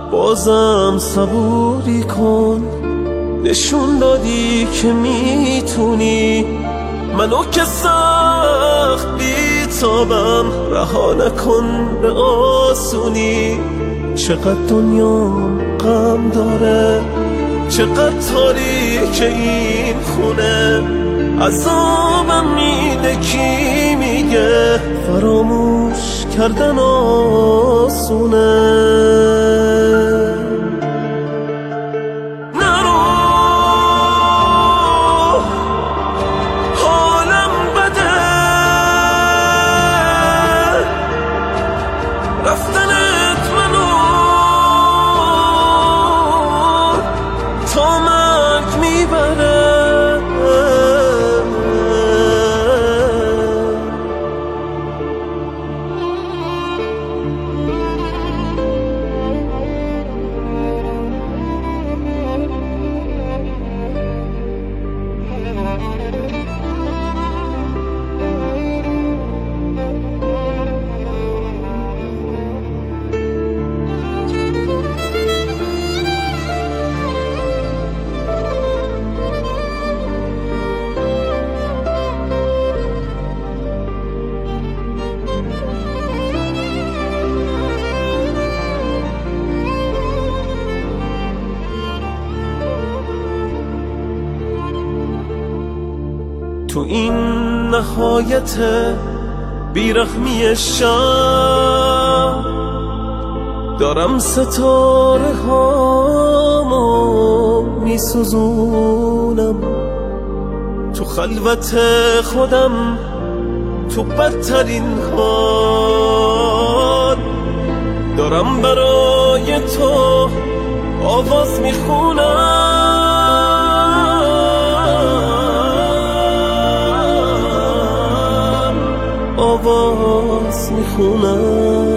بازم صبوری کن، نشون دادی که میتونی منو که سخت بیتابم رها نکن به آسونی. چقدر دنیا غم داره، چقدر تاریک این خونه، عذابم میده کی میگه فراموش کردن آسونه. نرو حالم بده، رفتنت منو تا مرگ میبره. تو این نهایت بیرحمی شب دارم ستاره هامو میسوزونم، تو خلوت خودم تو بدترین حال دارم برای تو آواز میخونم. آواز میخونم.